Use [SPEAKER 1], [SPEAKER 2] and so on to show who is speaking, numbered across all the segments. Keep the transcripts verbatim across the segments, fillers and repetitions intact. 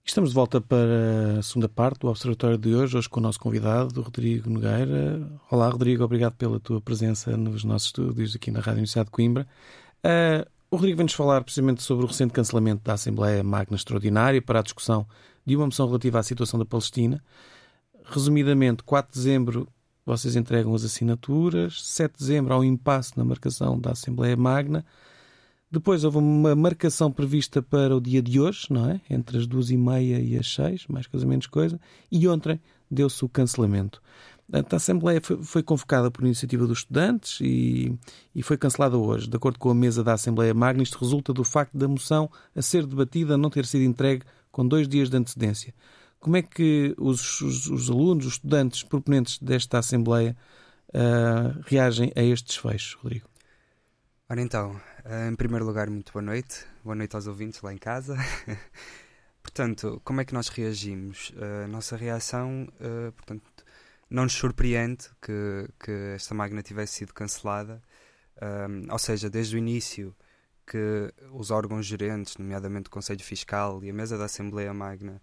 [SPEAKER 1] Estamos de volta para a segunda parte do Observatório de hoje, hoje com o nosso convidado, Rodrigo Nogueira. Olá, Rodrigo, obrigado pela tua presença nos nossos estúdios aqui na Rádio Universidade de Coimbra. Uh, o Rodrigo vem-nos falar precisamente sobre o recente cancelamento da Assembleia Magna Extraordinária para a discussão de uma moção relativa à situação da Palestina. Resumidamente, quatro de dezembro vocês entregam as assinaturas, sete de dezembro há um impasse na marcação da Assembleia Magna. Depois houve uma marcação prevista para o dia de hoje, não é? Entre as duas e meia e as seis, mais coisa menos coisa. E ontem deu-se o cancelamento. A Assembleia foi, foi convocada por iniciativa dos estudantes e, e foi cancelada hoje. De acordo com a mesa da Assembleia Magna, isto resulta do facto da moção a ser debatida não ter sido entregue com dois dias de antecedência. Como é que os, os, os alunos, os estudantes proponentes desta Assembleia uh, reagem a este desfecho, Rodrigo?
[SPEAKER 2] Ora então, em primeiro lugar, muito boa noite. Boa noite aos ouvintes lá em casa. Portanto, como é que nós reagimos? A nossa reação, portanto, não nos surpreende que, que esta Magna tivesse sido cancelada. Ou seja, desde o início que os órgãos gerentes, nomeadamente o Conselho Fiscal e a mesa da Assembleia Magna,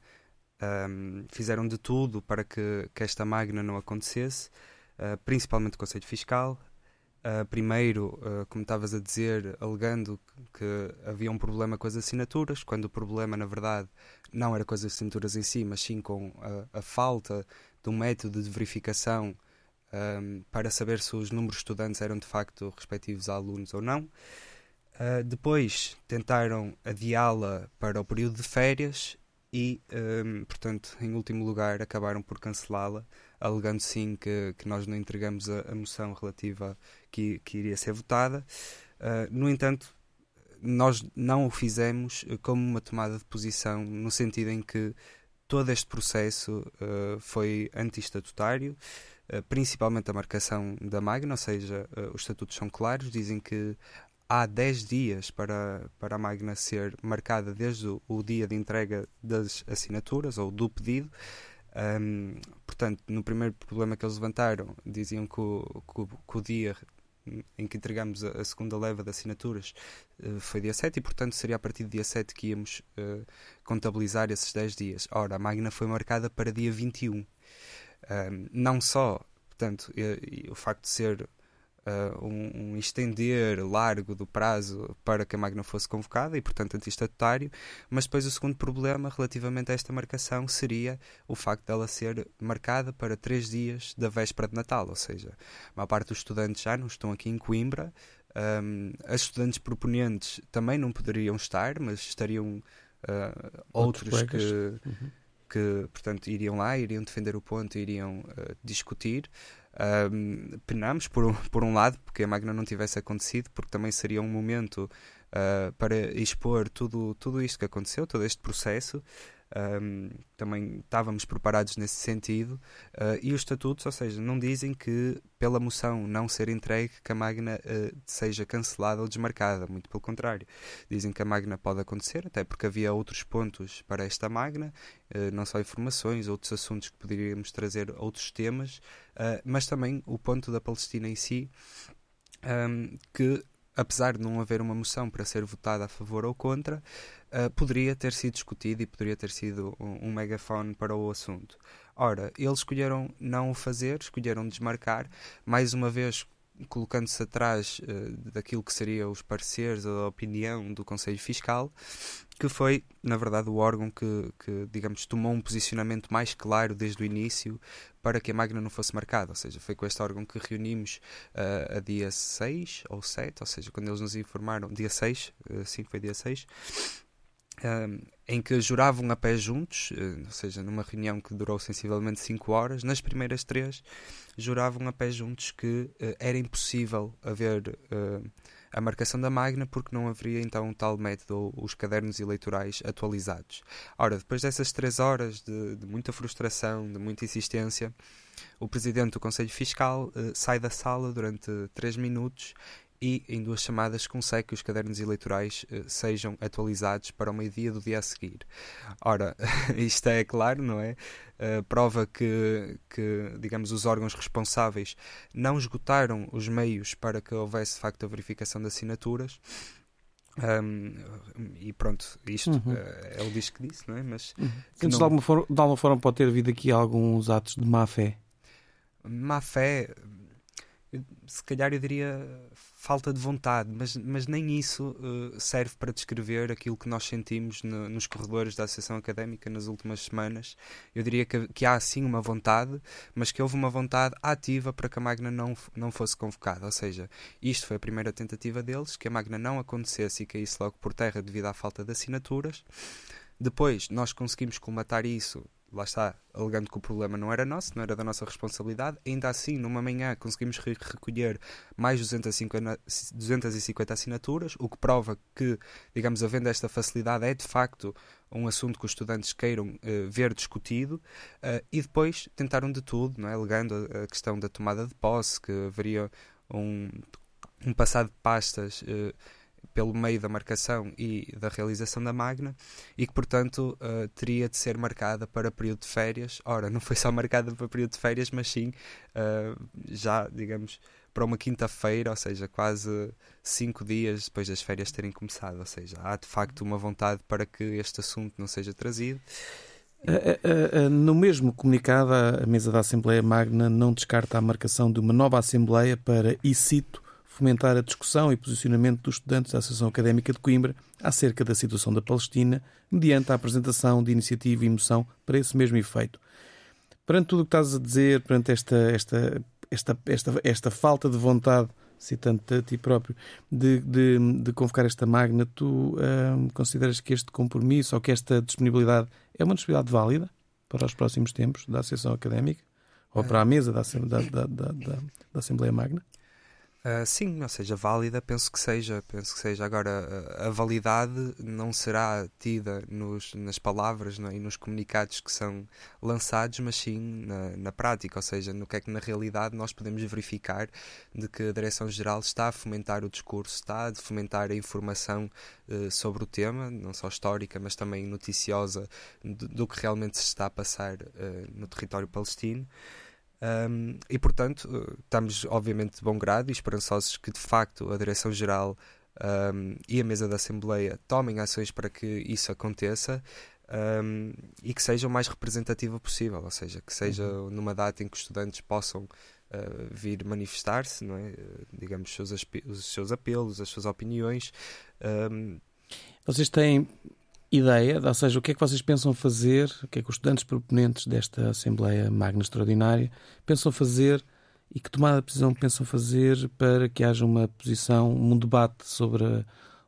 [SPEAKER 2] fizeram de tudo para que, que esta Magna não acontecesse, principalmente o Conselho Fiscal. Uh, primeiro, uh, como estavas a dizer, alegando que, que havia um problema com as assinaturas, quando o problema, na verdade, não era com as assinaturas em si, mas sim com a, a falta de um método de verificação um, para saber se os números de estudantes eram, de facto, respectivos a alunos ou não. Uh, depois, tentaram adiá-la para o período de férias e, um, portanto, em último lugar, acabaram por cancelá-la, alegando sim que, que nós não entregamos a, a moção relativa que, que iria ser votada. Uh, no entanto, nós não o fizemos como uma tomada de posição, no sentido em que todo este processo uh, foi anti-estatutário, uh, principalmente a marcação da Magna, ou seja, uh, os estatutos são claros, dizem que há dez dias para, para a Magna ser marcada desde o, o dia de entrega das assinaturas, ou do pedido. Um, portanto, no primeiro problema que eles levantaram, diziam que o, que o, que o dia em que entregamos a, a segunda leva de assinaturas uh, foi dia sete, e portanto seria a partir do dia sete que íamos uh, contabilizar esses dez dias. Ora, a Magna foi marcada para dia vinte e um. Um, não só, portanto, e, e o facto de ser Uh, um, um estender largo do prazo para que a Magna fosse convocada e, portanto, anti-estatutário, mas depois o segundo problema relativamente a esta marcação seria o facto dela ser marcada para três dias da véspera de Natal, ou seja, a maior parte dos estudantes já não estão aqui em Coimbra, um, as estudantes proponentes também não poderiam estar, mas estariam uh, outros, outros que... Uhum. que, portanto, iriam lá, iriam defender o ponto, iriam uh, discutir. Um, penamos, por um, por um lado, porque a Magna não tivesse acontecido, porque também seria um momento uh, para expor tudo, tudo isto que aconteceu, todo este processo. Um, também estávamos preparados nesse sentido, uh, e os estatutos, ou seja, não dizem que pela moção não ser entregue que a Magna uh, seja cancelada ou desmarcada, muito pelo contrário, dizem que a Magna pode acontecer, até porque havia outros pontos para esta Magna, uh, não só informações, outros assuntos que poderíamos trazer, outros temas, uh, mas também o ponto da Palestina em si, um, que apesar de não haver uma moção para ser votada a favor ou contra, uh, poderia ter sido discutido e poderia ter sido um, um megafone para o assunto. Ora, eles escolheram não o fazer, escolheram desmarcar, mais uma vez colocando-se atrás uh, daquilo que seriam os pareceres, a opinião do Conselho Fiscal, que foi, na verdade, o órgão que, que, digamos, tomou um posicionamento mais claro desde o início para que a Magna não fosse marcada. Ou seja, foi com este órgão que reunimos uh, a dia seis ou sete, ou seja, quando eles nos informaram, dia seis, uh, sim, foi dia seis, Um, em que juravam a pé juntos, uh, ou seja, numa reunião que durou sensivelmente cinco horas, nas primeiras três juravam a pé juntos que uh, era impossível haver uh, a marcação da Magna porque não haveria então um tal método, os cadernos eleitorais atualizados. Ora, depois dessas três horas de, de muita frustração, de muita insistência, o presidente do Conselho Fiscal uh, sai da sala durante três minutos e em duas chamadas consegue que os cadernos eleitorais uh, sejam atualizados para o meio-dia do dia a seguir. Ora, isto é claro, não é? Uh, prova que, que, digamos, os órgãos responsáveis não esgotaram os meios para que houvesse, de facto, a verificação de assinaturas. Um, e pronto, isto
[SPEAKER 1] Uhum.
[SPEAKER 2] uh, é o disco que disse, não é? Mas
[SPEAKER 1] Uhum.
[SPEAKER 2] que
[SPEAKER 1] Sentes
[SPEAKER 2] não...
[SPEAKER 1] de, alguma forma, de alguma forma pode ter havido aqui alguns atos de má fé?
[SPEAKER 2] Má fé, eu, se calhar eu diria falta de vontade, mas, mas nem isso uh, serve para descrever aquilo que nós sentimos no, nos corredores da Associação Académica nas últimas semanas. Eu diria que, que há sim uma vontade, mas que houve uma vontade ativa para que a Magna não, não fosse convocada. Ou seja, isto foi a primeira tentativa deles, que a Magna não acontecesse e caísse logo por terra devido à falta de assinaturas. Depois nós conseguimos colmatar isso, lá está, alegando que o problema não era nosso, não era da nossa responsabilidade. Ainda assim, numa manhã, conseguimos re- recolher mais duzentas e cinquenta, duzentas e cinquenta assinaturas, o que prova que, digamos, havendo esta facilidade, é de facto um assunto que os estudantes queiram uh, ver discutido, uh, e depois tentaram de tudo, não é? Alegando a, a questão da tomada de posse, que haveria um, um passado de pastas uh, pelo meio da marcação e da realização da Magna, e que, portanto, uh, teria de ser marcada para período de férias. Ora, não foi só marcada para período de férias, mas sim, uh, já, digamos, para uma quinta-feira, ou seja, quase cinco dias depois das férias terem começado. Ou seja, há de facto uma vontade para que este assunto não seja trazido.
[SPEAKER 1] Uh, uh, uh, no mesmo comunicado, a mesa da Assembleia Magna não descarta a marcação de uma nova Assembleia para, e cito, fomentar a discussão e posicionamento dos estudantes da Associação Académica de Coimbra acerca da situação da Palestina, mediante a apresentação de iniciativa e moção para esse mesmo efeito. Perante tudo o que estás a dizer, perante esta, esta, esta, esta, esta falta de vontade, citando-te a ti próprio, de, de, de convocar esta Magna, tu hum, consideras que este compromisso ou que esta disponibilidade é uma disponibilidade válida para os próximos tempos da Associação Académica ou para a mesa da, da, da, da, da, da Assembleia Magna?
[SPEAKER 2] Uh, sim, ou seja, válida, penso que seja, penso que seja. Agora, a, a validade não será tida nos, nas palavras, não é? E nos comunicados que são lançados, mas sim na, na prática, ou seja, no que é que na realidade nós podemos verificar de que a Direção-Geral está a fomentar o discurso, está a fomentar a informação uh, sobre o tema, não só histórica, mas também noticiosa do, do que realmente se está a passar uh, no território palestino. Um, e portanto estamos obviamente de bom grado e esperançosos que de facto a Direção-Geral um, e a mesa da Assembleia tomem ações para que isso aconteça, um, e que seja o mais representativa possível, ou seja, que seja uhum. numa data em que os estudantes possam uh, vir manifestar-se, não é? Uh, digamos, os seus, os seus apelos, as suas opiniões. um,
[SPEAKER 1] Vocês têm ideia, ou seja, o que é que vocês pensam fazer, o que é que os estudantes proponentes desta Assembleia Magna Extraordinária pensam fazer e que tomada de decisão pensam fazer para que haja uma posição, um debate sobre a,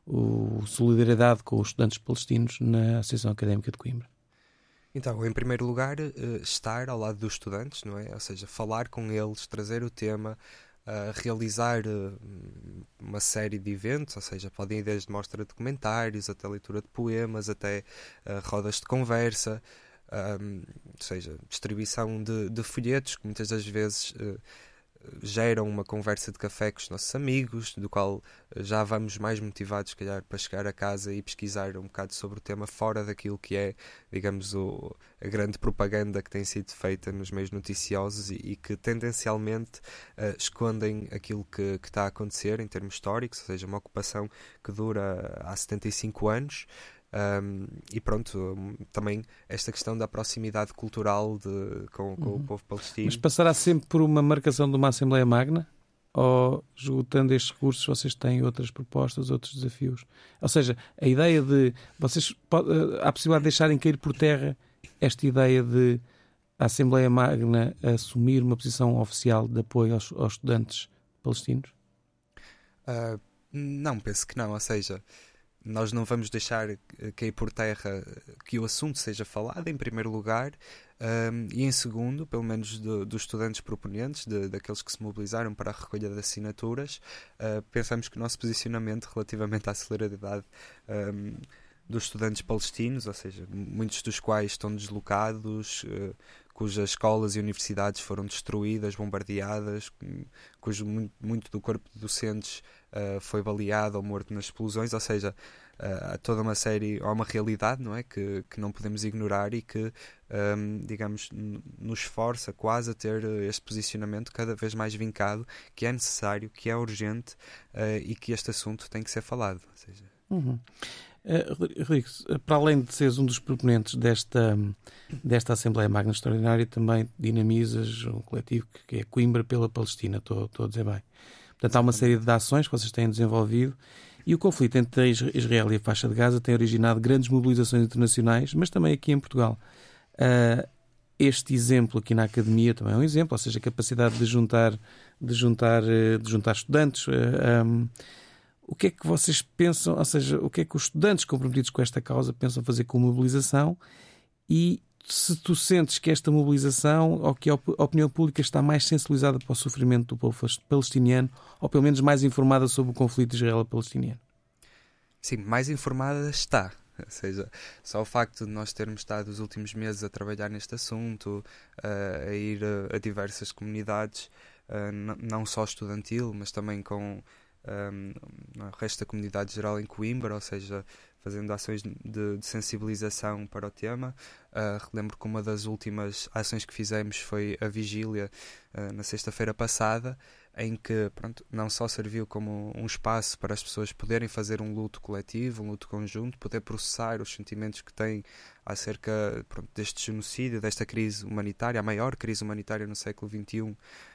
[SPEAKER 1] a solidariedade com os estudantes palestinos na Associação Académica de Coimbra?
[SPEAKER 2] Então, em primeiro lugar, estar ao lado dos estudantes, não é? Ou seja, falar com eles, trazer o tema, Uh, realizar uh, uma série de eventos, ou seja, podem ir desde mostra de documentários, até leitura de poemas, até uh, rodas de conversa, um, ou seja, distribuição de, de folhetos que muitas das vezes uh, geram uma conversa de café com os nossos amigos, do qual já vamos mais motivados, se calhar, para chegar a casa e pesquisar um bocado sobre o tema fora daquilo que é, digamos, o, a grande propaganda que tem sido feita nos meios noticiosos e, e que tendencialmente uh, escondem aquilo que, que está a acontecer em termos históricos, ou seja, uma ocupação que dura há setenta e cinco anos. Um, e pronto, também esta questão da proximidade cultural de, com, com uhum. o povo palestino.
[SPEAKER 1] Mas passará sempre por uma marcação de uma Assembleia Magna? Ou, esgotando estes recursos, vocês têm outras propostas, outros desafios? Ou seja, a ideia de... vocês há a possibilidade de deixarem cair por terra esta ideia de a Assembleia Magna assumir uma posição oficial de apoio aos, aos estudantes palestinos?
[SPEAKER 2] Uh, não, penso que não. Ou seja, nós não vamos deixar cair por terra que o assunto seja falado, em primeiro lugar, um, e em segundo, pelo menos do, dos estudantes proponentes, de, daqueles que se mobilizaram para a recolha de assinaturas, uh, pensamos que o nosso posicionamento relativamente à solidariedade um, dos estudantes palestinos, ou seja, muitos dos quais estão deslocados, uh, cujas escolas e universidades foram destruídas, bombardeadas, cujo muito, muito do corpo de docentes uh, foi baleado ou morto nas explosões, ou seja, uh, há toda uma série, há uma realidade, não é, que, que não podemos ignorar e que, um, digamos, n- nos força quase a ter este posicionamento cada vez mais vincado, que é necessário, que é urgente uh, e que este assunto tem que ser falado, ou seja...
[SPEAKER 1] Uhum. Uh, Rodrigo, para além de seres um dos proponentes desta, desta Assembleia Magna Extraordinária, também dinamizas um coletivo que é Coimbra pela Palestina, estou, estou a dizer bem. Portanto, há uma série de ações que vocês têm desenvolvido e o conflito entre Israel e a faixa de Gaza tem originado grandes mobilizações internacionais, mas também aqui em Portugal. Uh, este exemplo aqui na Academia também é um exemplo, ou seja, a capacidade de juntar, de juntar, de juntar estudantes. Uh, um, O que é que vocês pensam, ou seja, o que é que os estudantes comprometidos com esta causa pensam fazer com a mobilização e se tu sentes que esta mobilização ou que a opinião pública está mais sensibilizada para o sofrimento do povo palestiniano ou pelo menos mais informada sobre o conflito israelo-palestiniano?
[SPEAKER 2] Sim, mais informada está. Ou seja, só o facto de nós termos estado os últimos meses a trabalhar neste assunto, uh, a ir a, a diversas comunidades, uh, não só estudantil, mas também com Um, o resto da comunidade geral em Coimbra, ou seja, fazendo ações de, de sensibilização para o tema. Uh, relembro que uma das últimas ações que fizemos foi a vigília uh, na sexta-feira passada, em que pronto, não só serviu como um espaço para as pessoas poderem fazer um luto coletivo, um luto conjunto, poder processar os sentimentos que têm acerca pronto, deste genocídio, desta crise humanitária, a maior crise humanitária no século vinte e um,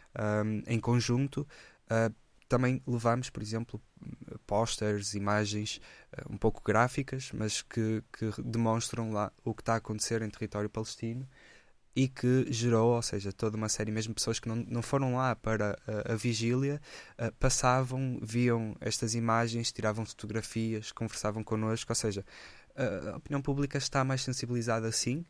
[SPEAKER 2] um, em conjunto. Uh, Também levamos, por exemplo, posters, imagens uh, um pouco gráficas, mas que, que demonstram lá o que está a acontecer em território palestino e que gerou, ou seja, toda uma série, mesmo pessoas que não, não foram lá para uh, a vigília, uh, passavam, viam estas imagens, tiravam fotografias, conversavam connosco, ou seja, uh, a opinião pública está mais sensibilizada assim.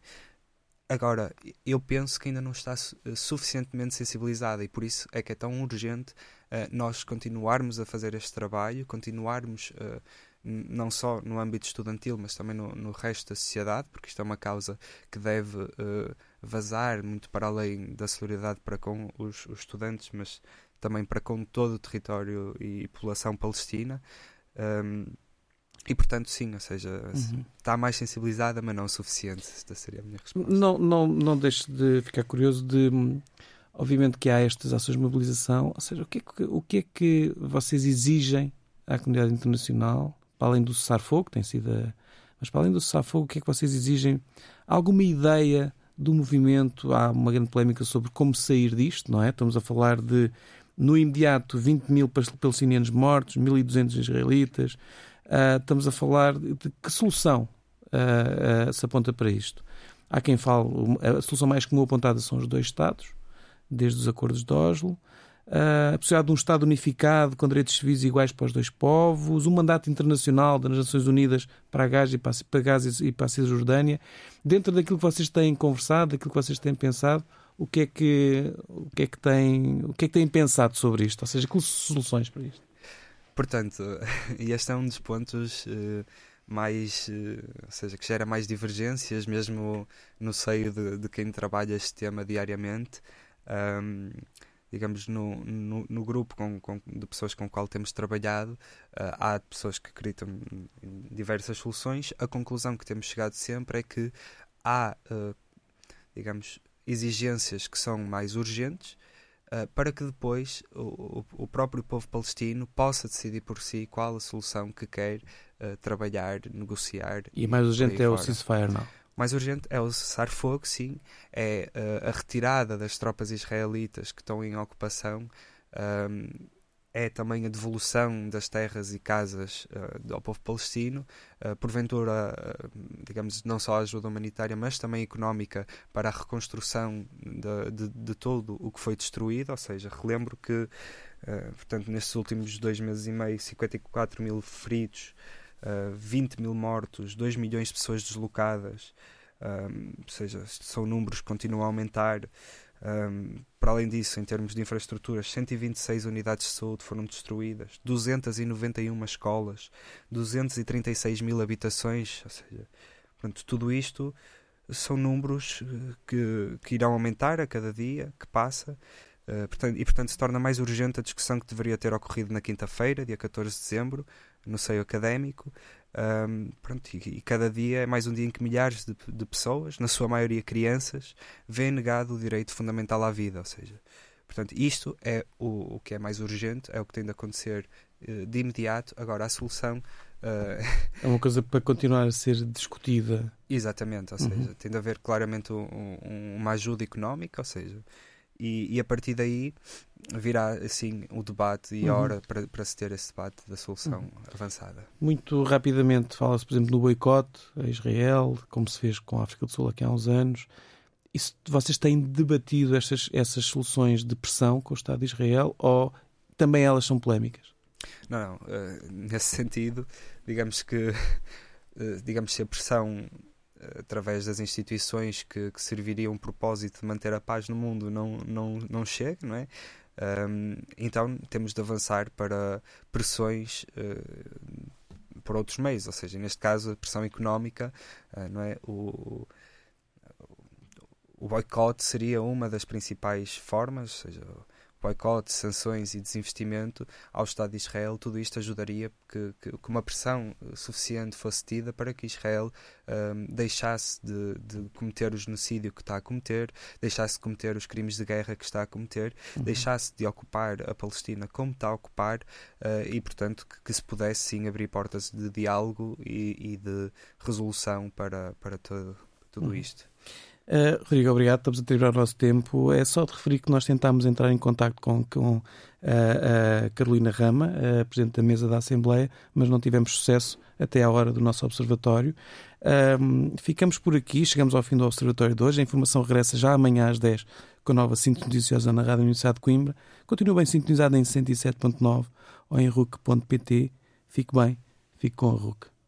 [SPEAKER 2] Agora, eu penso que ainda não está su- suficientemente sensibilizada e por isso é que é tão urgente uh, nós continuarmos a fazer este trabalho, continuarmos uh, n- não só no âmbito estudantil, mas também no, no resto da sociedade, porque isto é uma causa que deve uh, vazar muito para além da solidariedade para com os, os estudantes, mas também para com todo o território e população palestina. Um, E portanto, sim, ou seja,
[SPEAKER 1] Uhum.
[SPEAKER 2] está mais sensibilizada, mas não o suficiente. Esta seria a minha resposta.
[SPEAKER 1] Não, não, não deixe de ficar curioso de, obviamente que há estas ações de mobilização, ou seja, o que é que, o que, é que vocês exigem à comunidade internacional, para além do cessar-fogo, tem sido, a, mas para além do cessar-fogo, o que é que vocês exigem? Alguma ideia do movimento? Há uma grande polémica sobre como sair disto, não é? Estamos a falar de, no imediato, vinte mil palestinianos mortos, mil e duzentos israelitas. Uh, estamos a falar de que solução uh, uh, se aponta para isto. Há quem fale, a solução mais comum apontada são os dois Estados, desde os acordos de Oslo, uh, a possibilidade de um Estado unificado com direitos civis iguais para os dois povos, um mandato internacional das Nações Unidas para a Gaza e para, para, Gaza e para a Cisjordânia. Dentro daquilo que vocês têm conversado, daquilo que vocês têm pensado, o que é que, o que, é que, têm, o que é que têm pensado sobre isto? Ou seja, que soluções para isto?
[SPEAKER 2] Portanto, e este é um dos pontos uh, mais, uh, ou seja, que gera mais divergências, mesmo no seio de, de quem trabalha este tema diariamente. Um, digamos, no, no, no grupo com, com, de pessoas com o qual temos trabalhado, uh, há pessoas que acreditam em diversas soluções. A conclusão que temos chegado sempre é que há, uh, digamos, exigências que são mais urgentes, Uh, para que depois o, o, o próprio povo palestino possa decidir por si qual a solução que quer uh, trabalhar, negociar.
[SPEAKER 1] E mais urgente é o ceasefire, não?
[SPEAKER 2] Mais urgente é o cessar-fogo, sim. É uh, a retirada das tropas israelitas que estão em ocupação. Um, é também a devolução das terras e casas uh, ao povo palestino, uh, porventura, uh, digamos, não só a ajuda humanitária, mas também económica para a reconstrução de, de, de todo o que foi destruído. Ou seja, relembro que, uh, portanto, nestes últimos dois meses e meio, cinquenta e quatro mil feridos, uh, vinte mil mortos, dois milhões de pessoas deslocadas, um, ou seja, são números que continuam a aumentar. Um, para além disso, em termos de infraestruturas, cento e vinte e seis unidades de saúde foram destruídas, duzentas e noventa e uma escolas, duzentas e trinta e seis mil habitações, ou seja, portanto, tudo isto são números que, que irão aumentar a cada dia que passa, uh, portanto, e portanto se torna mais urgente a discussão que deveria ter ocorrido na quinta-feira, dia catorze de dezembro, no seio académico. Um, pronto, e, e cada dia é mais um dia em que milhares de, de pessoas, na sua maioria crianças, veem negado o direito fundamental à vida. Ou seja, portanto, isto é o, o que é mais urgente, é o que tem de acontecer uh, de imediato. Agora, a solução Uh...
[SPEAKER 1] É uma coisa para continuar a ser discutida.
[SPEAKER 2] Exatamente, ou seja, uhum. tem de haver claramente um, um, uma ajuda económica, ou seja, e, e a partir daí virá assim o debate e a hora uhum. para, para se ter esse debate da solução uhum. avançada.
[SPEAKER 1] Muito rapidamente fala-se, por exemplo, no boicote a Israel, como se fez com a África do Sul aqui há uns anos. Isso, vocês têm debatido essas, essas soluções de pressão com o Estado de Israel ou também elas são polémicas?
[SPEAKER 2] Não, não. Uh, nesse sentido, digamos que uh, digamos que a pressão uh, através das instituições que, que serviriam um propósito de manter a paz no mundo não, não, não chega, não é? Um, então temos de avançar para pressões uh, por outros meios, ou seja, neste caso a pressão económica, uh, não é? O, o boicote seria uma das principais formas, ou seja, boicote, sanções e desinvestimento ao Estado de Israel. Tudo isto ajudaria que, que, que uma pressão suficiente fosse tida para que Israel um, deixasse de, de cometer o genocídio que está a cometer, deixasse de cometer os crimes de guerra que está a cometer, uhum. deixasse de ocupar a Palestina como está a ocupar uh, e, portanto, que, que se pudesse sim abrir portas de diálogo e, e de resolução para, para todo, tudo uhum. isto.
[SPEAKER 1] Uh, Rodrigo, obrigado. Estamos a terminar o nosso tempo. É só de referir que nós tentámos entrar em contacto com, com uh, a Carolina Rama, a Presidente da Mesa da Assembleia, mas não tivemos sucesso até à hora do nosso Observatório. Uh, ficamos por aqui, chegamos ao fim do Observatório de hoje. A informação regressa já amanhã às dez com a nova Síntese Noticiosa na Rádio Universidade de Coimbra. Continue bem sintonizado em cento e sete ponto nove ou em R U C ponto P T. Fique bem, fique com a R U C.